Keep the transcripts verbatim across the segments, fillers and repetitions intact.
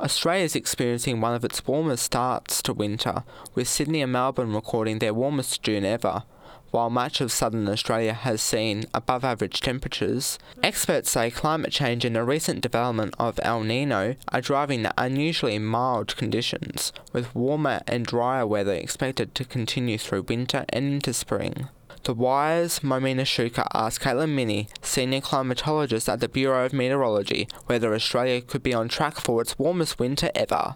Australia is experiencing one of its warmest starts to winter, with Sydney and Melbourne recording their warmest June ever. While much of southern Australia has seen above average temperatures, experts say climate change and a recent development of El Nino are driving the unusually mild conditions, with warmer and drier weather expected to continue through winter and into spring. The Wire's Momina Shuka asked Caitlin Minnie, senior climatologist at the Bureau of Meteorology, whether Australia could be on track for its warmest winter ever.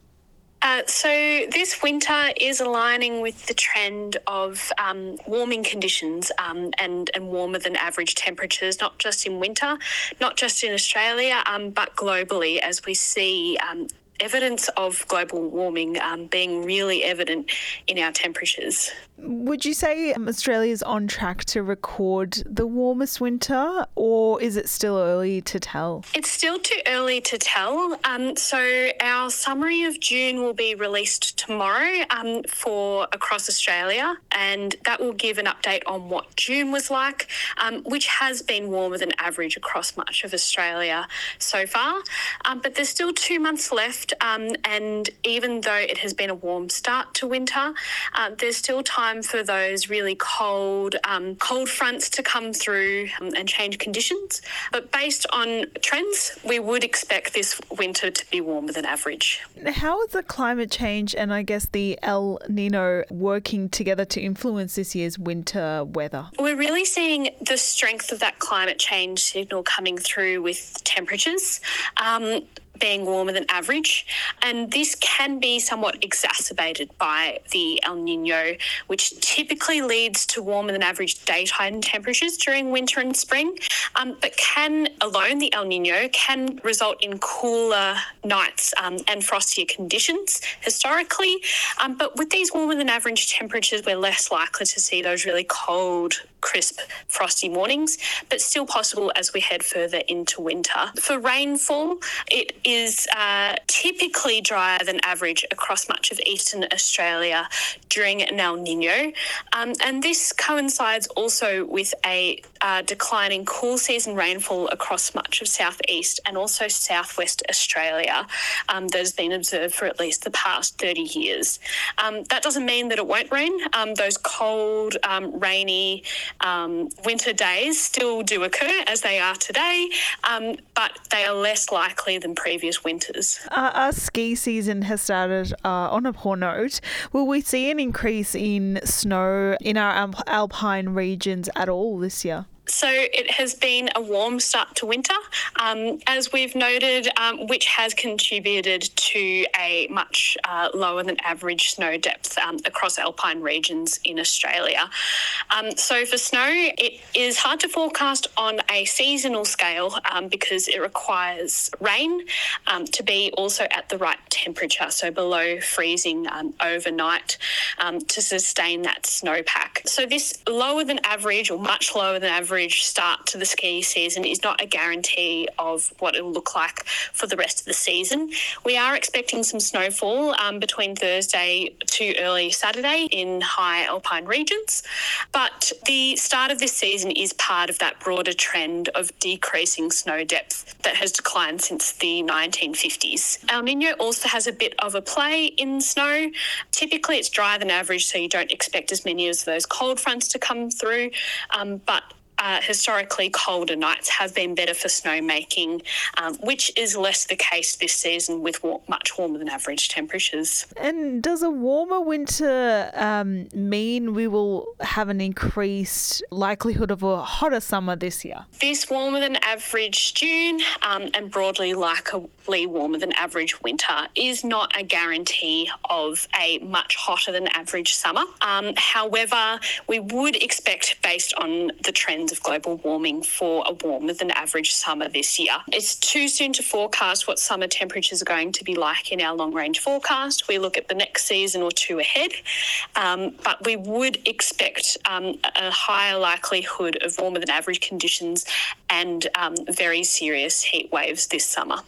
Uh, so this winter is aligning with the trend of um, warming conditions um, and, and warmer than average temperatures, not just in winter, not just in Australia, um, but globally, as we see um, evidence of global warming um, being really evident in our temperatures. Would you say um, Australia is on track to record the warmest winter, or is it still early to tell? It's still too early to tell. Um, so our summary of June will be released tomorrow um, for across Australia, and that will give an update on what June was like, um, which has been warmer than average across much of Australia so far. Um, but there's still two months left, um, and even though it has been a warm start to winter, uh, there's still time for those really cold, um, cold fronts to come through um, and change conditions. But based on trends, we would expect this winter to be warmer than average. How is the climate change and I guess the El Nino working together to influence this year's winter weather? We're really seeing the strength of that climate change signal coming through with temperatures. Um, being warmer than average, and this can be somewhat exacerbated by the El Nino, which typically leads to warmer than average daytime temperatures during winter and spring, um, but can alone, the El Nino, can result in cooler nights um, and frostier conditions historically, um, but with these warmer than average temperatures, we're less likely to see those really cold, crisp, frosty mornings, but still possible as we head further into winter. For rainfall, it is uh, typically drier than average across much of eastern Australia during an El Nino, um, and this coincides also with a uh, declining cool season rainfall across much of southeast and also southwest Australia um, that has been observed for at least the past thirty years. Um, that doesn't mean that it won't rain. Um, those cold, um, rainy, Um, winter days still do occur as they are today, um, but they are less likely than previous winters. Uh, our ski season has started uh, on a poor note. Will we see an increase in snow in our alp- alpine regions at all this year? So it has been a warm start to winter, um, as we've noted, um, which has contributed to a much uh, lower than average snow depth um, across alpine regions in Australia. Um, so for snow, it is hard to forecast on a seasonal scale um, because it requires rain um, to be also at the right temperature, so below freezing um, overnight um, to sustain that snowpack. So this lower than average or much lower than average start to the ski season is not a guarantee of what it will look like for the rest of the season. We are expecting some snowfall um, between Thursday to early Saturday in high alpine regions, but the start of this season is part of that broader trend of decreasing snow depth that has declined since the nineteen fifties. El Nino also has a bit of a play in snow. Typically it's drier than average, so you don't expect as many of those cold fronts to come through, um, but Uh, historically, colder nights have been better for snowmaking, um, which is less the case this season with war- much warmer than average temperatures. And does a warmer winter um, mean we will have an increased likelihood of a hotter summer this year? This warmer than average June um, and broadly likely warmer than average winter is not a guarantee of a much hotter than average summer. Um, however, we would expect, based on the trends of global warming, for a warmer than average summer this year. It's too soon to forecast what summer temperatures are going to be like in our long range forecast. We look at the next season or two ahead, um, but we would expect um, a higher likelihood of warmer than average conditions and um, very serious heat waves this summer.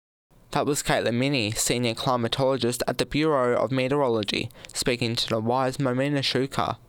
That was Caitlin Minnie, senior climatologist at the Bureau of Meteorology, speaking to the Wire's Momina Shuka.